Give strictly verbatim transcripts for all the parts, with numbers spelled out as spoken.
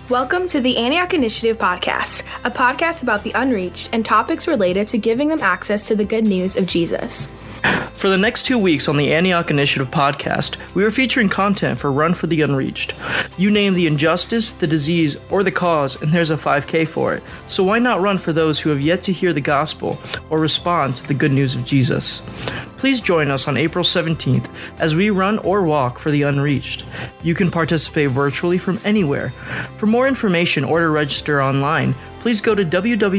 Welcome to the Antioch Initiative Podcast, a podcast about the unreached and topics related to giving them access to the good news of Jesus. For the next two weeks on the Antioch Initiative podcast, we are featuring content for Run for the Unreached. You name the injustice, the disease, or the cause, and there's a five K for it. So why not run for those who have yet to hear the gospel or respond to the good news of Jesus? Please join us on April seventeenth as we run or walk for the unreached. You can participate virtually from anywhere. For more information or to register online, please go to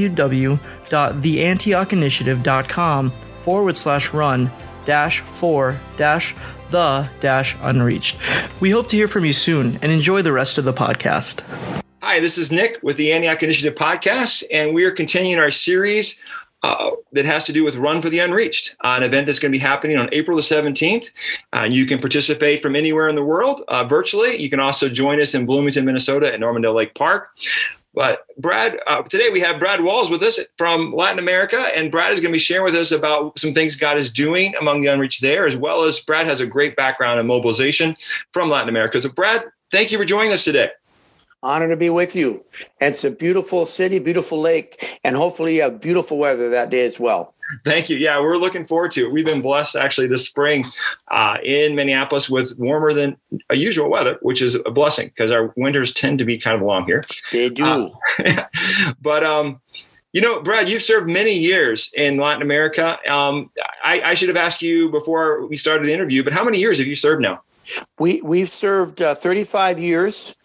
www.theantiocinitiative.com forward slash run dash for dash the dash unreached. We hope to hear from you soon and enjoy the rest of the podcast. Hi, this is Nick with the Antioch Initiative Podcast, and we are continuing our series uh, that has to do with Run for the Unreached, uh, an event that's going to be happening on April the seventeenth. Uh, you can participate from anywhere in the world uh, virtually. You can also join us in Bloomington, Minnesota at Normandale Lake Park. But Brad, uh, today we have Brad Walls with us from Latin America, and Brad is going to be sharing with us about some things God is doing among the unreached there, as well as Brad has a great background in mobilization from Latin America. So Brad, thank you for joining us today. Honor to be with you. And it's a beautiful city, beautiful lake, and hopefully a beautiful weather that day as well. Thank you. Yeah, we're looking forward to it. We've been blessed actually this spring uh, in Minneapolis with warmer than usual weather, which is a blessing because our winters tend to be kind of long here. They do. Uh, but, um, you know, Brad, you've served many years in Latin America. Um, I, I should have asked you before we started the interview, but how many years have you served now? We, we've served uh, thirty-five years,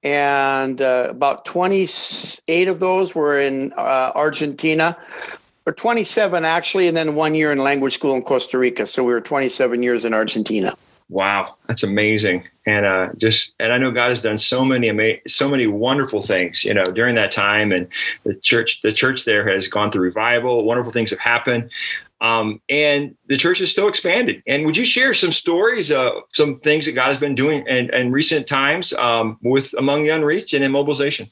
and uh, about twenty-eight of those were in uh, Argentina. Or twenty-seven actually, and then one year in language school in Costa Rica. So we were twenty-seven years in Argentina. Wow, that's amazing. And uh, just, and I know God has done so many, ama- so many wonderful things, you know, during that time. And the church, the church there has gone through revival. Wonderful things have happened. Um, and the church is still expanding. And would you share some stories, uh, some things that God has been doing in, in recent times um, with among the unreached and in mobilization?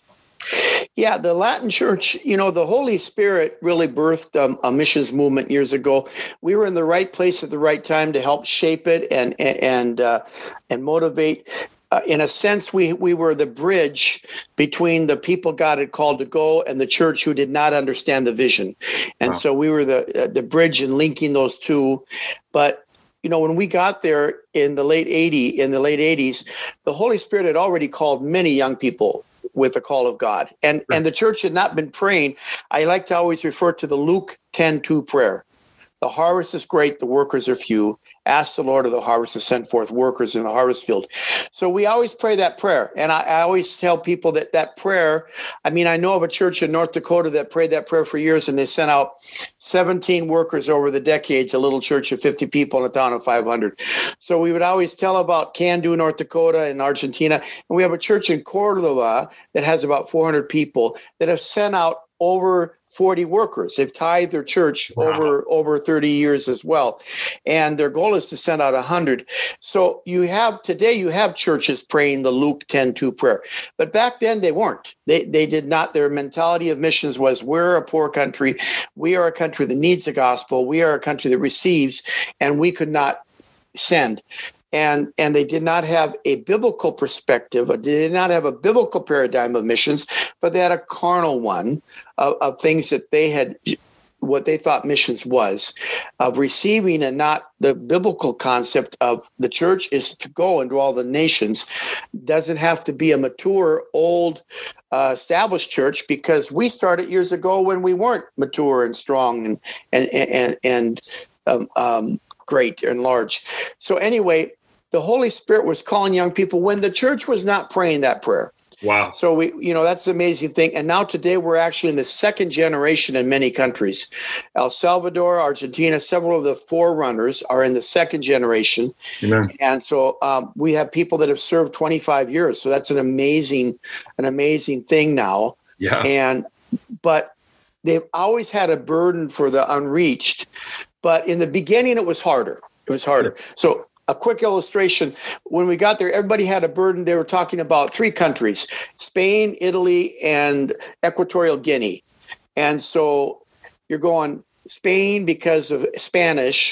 Yeah, the Latin Church, you know, the Holy Spirit really birthed um, a missions movement years ago. We were in the right place at the right time to help shape it and and uh, and motivate. Uh, in a sense, we we were the bridge between the people God had called to go and the church who did not understand the vision, and wow. So we were the uh, the bridge in linking those two. But you know, when we got there in the late eighties, in the late eighties, the Holy Spirit had already called many young people with the call of God. And and the church had not been praying. I like to always refer to the Luke ten two prayer. The harvest is great, the workers are few. Ask the Lord of the harvest to send forth workers in the harvest field. So we always pray that prayer. And I, I always tell people that that prayer, I mean, I know of a church in North Dakota that prayed that prayer for years, and they sent out seventeen workers over the decades, a little church of fifty people in a town of five hundred. So we would always tell about Can-Do, North Dakota, and Argentina. And we have a church in Cordoba that has about four hundred people that have sent out over forty workers. They've tithed their church wow. over, over thirty years as well. And their goal is to send out one hundred. So you have, today you have churches praying the Luke ten two prayer. But back then they weren't. They they did not. Their mentality of missions was, we're a poor country. We are a country that needs the gospel. We are a country that receives, and we could not send. And and they did not have a biblical perspective. They did not have a biblical paradigm of missions, but they had a carnal one of, of things that they had, what they thought missions was, of receiving, and not the biblical concept of the church is to go into all the nations. Doesn't have to be a mature, old, uh, established church, because we started years ago when we weren't mature and strong and and and and um, um, great and large. So anyway, the Holy Spirit was calling young people when the church was not praying that prayer. Wow. So we, you know, that's the amazing thing. And now today we're actually in the second generation in many countries. El Salvador, Argentina, several of the forerunners are in the second generation. Amen. And so um, we have people that have served twenty-five years. So that's an amazing, an amazing thing now. Yeah. And, but they've always had a burden for the unreached. But in the beginning, it was harder. It was harder. So a quick illustration, when we got there, everybody had a burden. They were talking about three countries, Spain, Italy, and Equatorial Guinea. And so you're going Spain because of Spanish,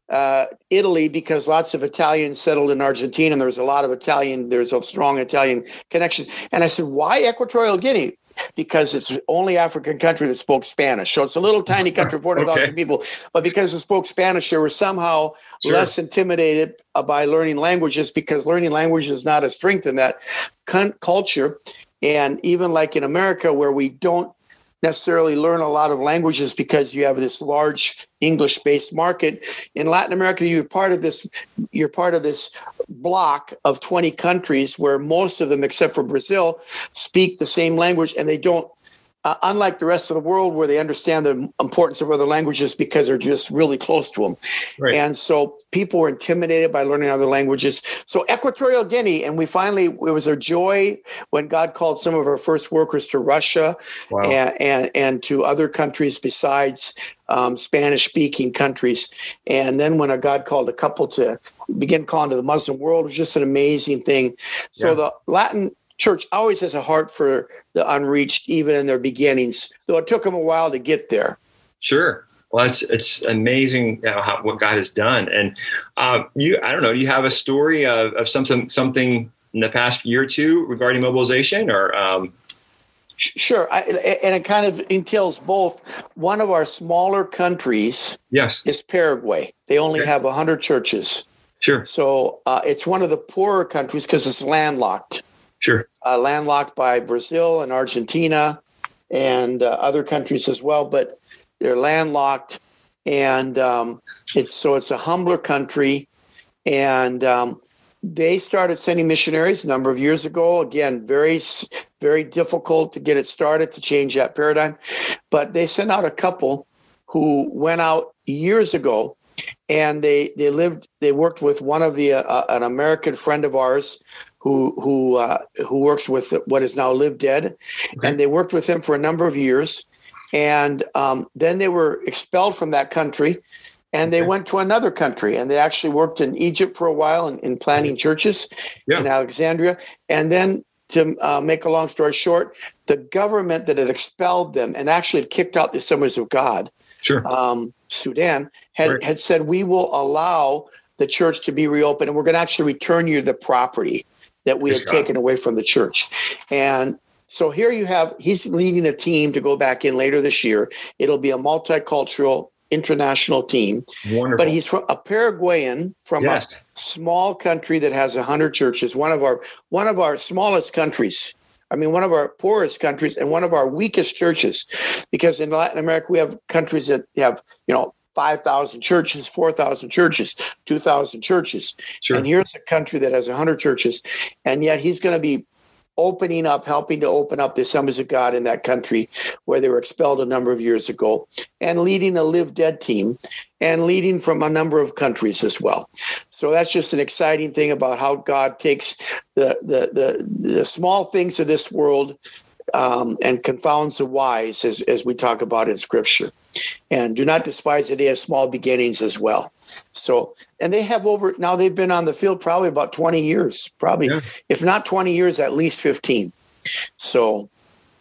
uh, Italy because lots of Italians settled in Argentina, and there's a lot of Italian, there's a strong Italian connection. And I said, why Equatorial Guinea? Because it's the only African country that spoke Spanish. So it's a little tiny country, forty thousand okay. people. But because it spoke Spanish, they were somehow sure. less intimidated by learning languages, because learning language is not a strength in that con- culture. And even like in America, where we don't necessarily learn a lot of languages because you have this large English-based market, in Latin America, you're part of this, you're part of this block of twenty countries where most of them, except for Brazil, speak the same language, and they don't, uh, unlike the rest of the world where they understand the importance of other languages because they're just really close to them. Right. And so people were intimidated by learning other languages. So Equatorial Guinea, and we finally, it was a joy when God called some of our first workers to Russia wow. and, and, and to other countries besides um, Spanish-speaking countries. And then when God called a couple to begin calling to the Muslim world, it was just an amazing thing. So yeah. the Latin Church always has a heart for the unreached, even in their beginnings, though it took them a while to get there. Sure. Well, it's it's amazing, you know, how, what God has done. And uh, you, I don't know, do you have a story of, of something something in the past year or two regarding mobilization, or? Um... Sure. I, and it kind of entails both. One of our smaller countries yes. is Paraguay. They only okay. have one hundred churches. Sure. So uh, it's one of the poorer countries because it's landlocked. Sure. Uh, landlocked by Brazil and Argentina and uh, other countries as well, but they're landlocked, and um, it's so it's a humbler country, and um, they started sending missionaries a number of years ago. Again, very, very difficult to get it started to change that paradigm, but they sent out a couple who went out years ago, and they they lived. They worked with one of the uh, an American friend of ours who who uh, who works with what is now Live Dead, okay. and they worked with him for a number of years, and um, then they were expelled from that country, and they okay. went to another country, and they actually worked in Egypt for a while in, in planting churches yeah. in Alexandria, and then to uh, make a long story short, the government that had expelled them and actually had kicked out the Assemblies of God, sure. um, Sudan, had right. had said, we will allow the church to be reopened, and we're going to actually return you the property that we had taken away from the church. And so here you have, he's leading a team to go back in later this year. It'll be a multicultural international team. Wonderful. But he's from a Paraguayan from yes. a small country that has one hundred churches, one of our one of our smallest countries. I mean, one of our poorest countries and one of our weakest churches, because in Latin America, we have countries that have, you know, five thousand churches, four thousand churches, two thousand churches. Sure. And here's a country that has one hundred churches. And yet he's going to be opening up, helping to open up the Assemblies of God in that country where they were expelled a number of years ago, and leading a Live Dead team and leading from a number of countries as well. So that's just an exciting thing about how God takes the the the, the small things of this world um, and confounds the wise, as, as we talk about in Scripture. And do not despise the day of small beginnings as well. So, and they have over, now they've been on the field probably about twenty years, probably, yeah. if not twenty years, at least fifteen. So.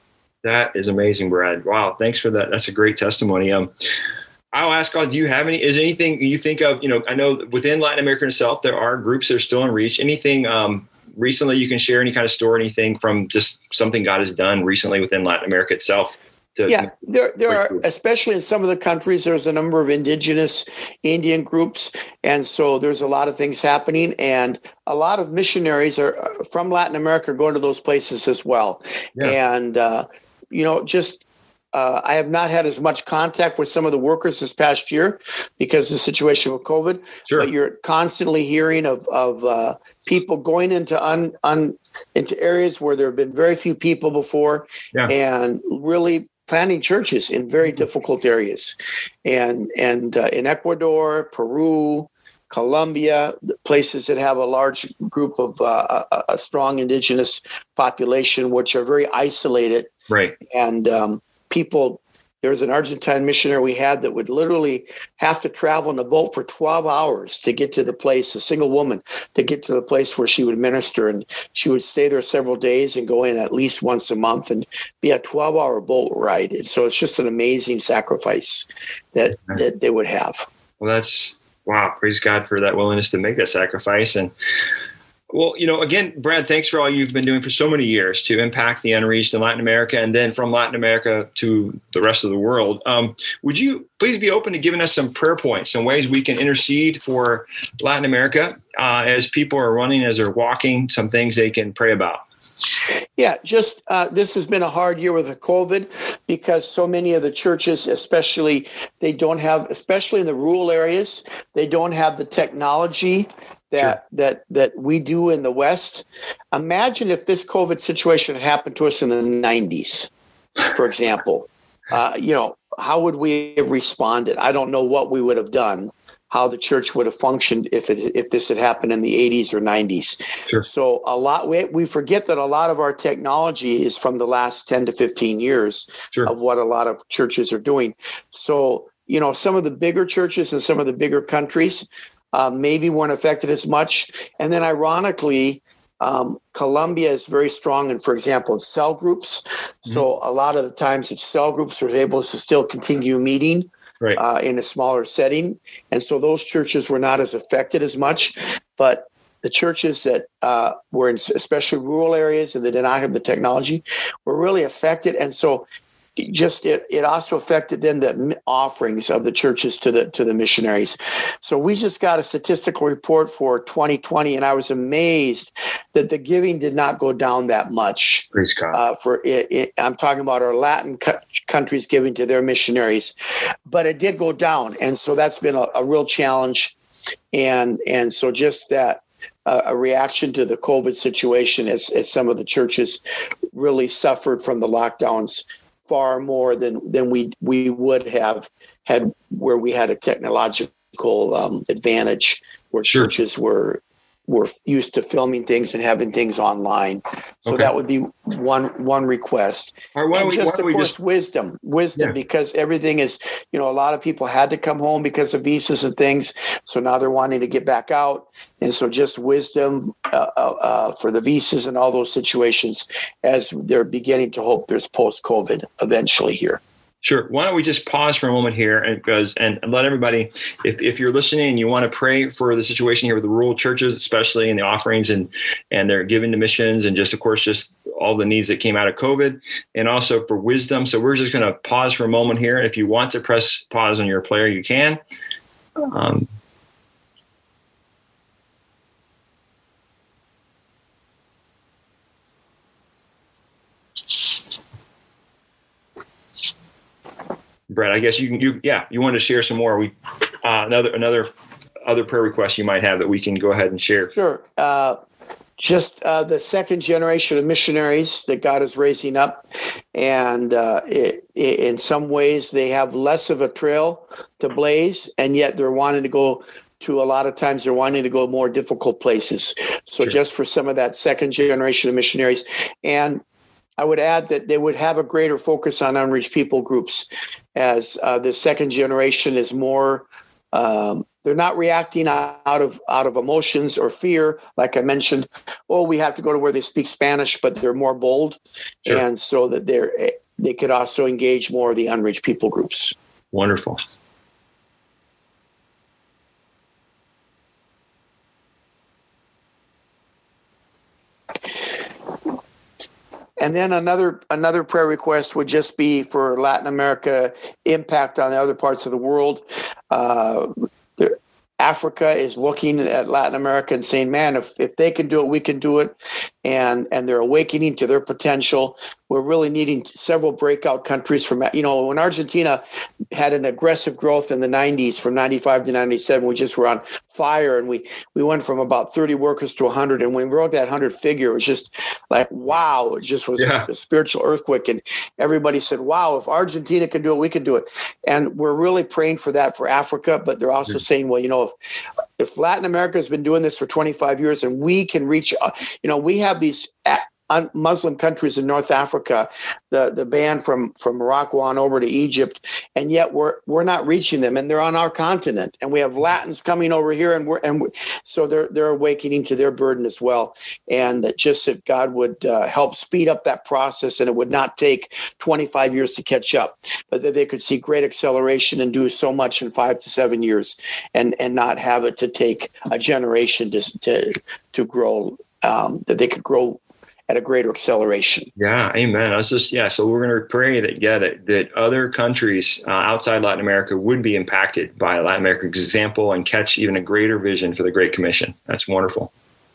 That is amazing, Brad. Wow. Thanks for that. That's a great testimony. Um, I'll ask God, do you have any, is anything you think of, you know, I know within Latin America itself, there are groups that are still in reach. Anything um, recently you can share, any kind of story, anything from just something God has done recently within Latin America itself? To, yeah, there there are, especially in some of the countries, there's a number of indigenous Indian groups. And so there's a lot of things happening. And a lot of missionaries are from Latin America are going to those places as well. Yeah. And, uh, you know, just uh, I have not had as much contact with some of the workers this past year because of the situation with COVID. Sure. But you're constantly hearing of, of uh, people going into un, un into areas where there have been very few people before yeah. and really planting churches in very difficult areas, and and uh, in Ecuador, Peru, Colombia, places that have a large group of uh, a, a strong indigenous population, which are very isolated. Right. And um, people, there's an Argentine missionary we had that would literally have to travel in a boat for twelve hours to get to the place, a single woman, to get to the place where she would minister. And she would stay there several days and go in at least once a month and be a twelve-hour boat ride. And so it's just an amazing sacrifice that, that they would have. Well, that's Wow. Praise God for that willingness to make that sacrifice. And well, you know, again, Brad, thanks for all you've been doing for so many years to impact the unreached in Latin America, and then from Latin America to the rest of the world. Um, would you please be open to giving us some prayer points, some ways we can intercede for Latin America uh, as people are running, as they're walking, some things they can pray about? Yeah, just uh, this has been a hard year with the COVID because so many of the churches, especially, they don't have, especially in the rural areas, they don't have the technology that sure. that that we do in the West. Imagine if this COVID situation had happened to us in the nineties, for example. Uh, you know, how would we have responded? I don't know what we would have done, how the church would have functioned if it, if this had happened in the eighties or nineties. Sure. So a lot we, we forget that a lot of our technology is from the last ten to fifteen years sure. of what a lot of churches are doing. So, you know, some of the bigger churches in some of the bigger countries Uh, maybe weren't affected as much. And then ironically, um, Colombia is very strong in, for example, in cell groups. Mm-hmm. So a lot of the times if cell groups are able to still continue meeting right. uh, in a smaller setting. And so those churches were not as affected as much. But the churches that uh, were in especially rural areas and that did not have the technology were really affected. And so just it, it also affected then the offerings of the churches to the to the missionaries. So we just got a statistical report for twenty twenty, and I was amazed that the giving did not go down that much. Praise God. Uh, for it, it, I'm talking about our Latin co- countries giving to their missionaries, but it did go down, and so that's been a, a real challenge. And and so just that uh, a reaction to the COVID situation, as as some of the churches really suffered from the lockdowns far more than than we we would have had where we had a technological um, advantage, where sure. churches were were used to filming things and having things online. So okay. that would be one one request. Right, why and we, just why of course just... wisdom, wisdom, yeah. because everything is, you know, a lot of people had to come home because of visas and things. So now they're wanting to get back out, and so just wisdom uh, uh, for the visas and all those situations as they're beginning to hope there's post-COVID eventually here. Sure. Why don't we just pause for a moment here and because and let everybody, if, if you're listening and you want to pray for the situation here with the rural churches, especially in the offerings and and they're giving to missions and just, of course, just all the needs that came out of COVID, and also for wisdom. So we're just going to pause for a moment here. If you want to press pause on your player, you can. Um, Brett, I guess you can, you, yeah, you want to share some more. We, uh, another, another, other prayer requests you might have that we can go ahead and share. Sure. Uh, just uh, the second generation of missionaries that God is raising up. And uh, it, it, in some ways they have less of a trail to blaze, and yet they're wanting to go to, a lot of times they're wanting to go more difficult places. So sure. just for some of that second generation of missionaries. And I would add that they would have a greater focus on unreached people groups, as uh, the second generation is more, um, they're not reacting out of out of emotions or fear. Like I mentioned, oh, we have to go to where they speak Spanish, but they're more bold. Sure. And so that they're, they could also engage more of the unreached people groups. Wonderful. And then another another prayer request would just be for Latin America impact on the other parts of the world. Uh, there, Africa is looking at Latin America and saying, man, if, if they can do it, we can do it. And and they're awakening to their potential. We're really needing several breakout countries from, you know, when Argentina had an aggressive growth in the nineties from ninety-five to ninety-seven, we just were on fire, and we, we went from about thirty workers to one hundred. And when we wrote that one hundred figure, it was just like, wow, it just was yeah. a, a spiritual earthquake. And everybody said, wow, if Argentina can do it, we can do it. And we're really praying for that for Africa, but they're also mm-hmm. saying, well, you know, if, if Latin America has been doing this for twenty-five years and we can reach, you know, we have these un- Muslim countries in North Africa, the, the ban from, from Morocco on over to Egypt, and yet we're we're not reaching them, and they're on our continent, and we have Latins coming over here, and we're and we're, so they're they're awakening to their burden as well, and that just that God would uh, help speed up that process, and it would not take twenty-five years to catch up, but that they could see great acceleration and do so much in five to seven years, and and not have it to take a generation to to, to grow, um, that they could grow at a greater acceleration. Yeah, amen. I was just, yeah, so we're going to pray that, yeah, that, that other countries uh, outside Latin America would be impacted by Latin America's example and catch even a greater vision for the Great Commission. That's wonderful.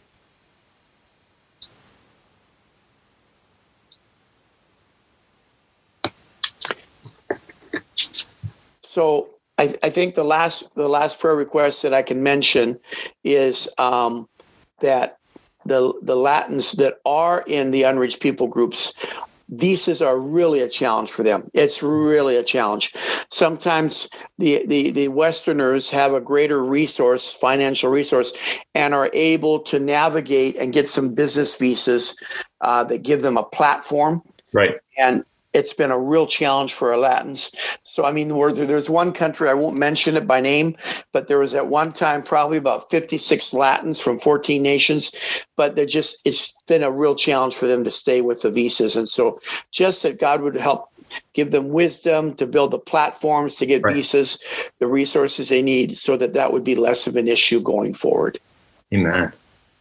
So I, I think the last the last prayer request that I can mention is um, that the the Latins that are in the unreached people groups, visas are really a challenge for them. It's really a challenge. Sometimes the, the, the Westerners have a greater resource, financial resource, and are able to navigate and get some business visas uh, that give them a platform. Right. And it's been a real challenge for our Latins. So, I mean, there's one country, I won't mention it by name, but there was at one time probably about fifty-six Latins from fourteen nations, but they're just, it's been a real challenge for them to stay with the visas. And so just that God would help give them wisdom to build the platforms to get right. visas, the resources they need, so that that would be less of an issue going forward. Amen.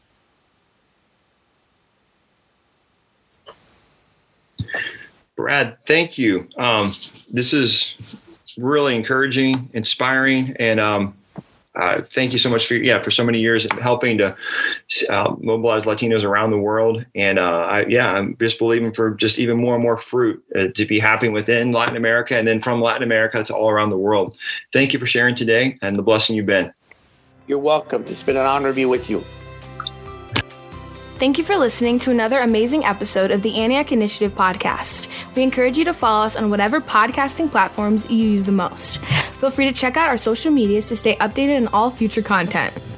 Brad, thank you. Um, this is really encouraging, inspiring, and um, uh, thank you so much for yeah for so many years helping to uh, mobilize Latinos around the world. And uh, I, yeah, I'm just believing for just even more and more fruit uh, to be happening within Latin America, and then from Latin America to all around the world. Thank you for sharing today and the blessing you've been. You're welcome. It's been an honor to be with you. Thank you for listening to another amazing episode of the Antioch Initiative podcast. We encourage you to follow us on whatever podcasting platforms you use the most. Feel free to check out our social medias to stay updated on all future content.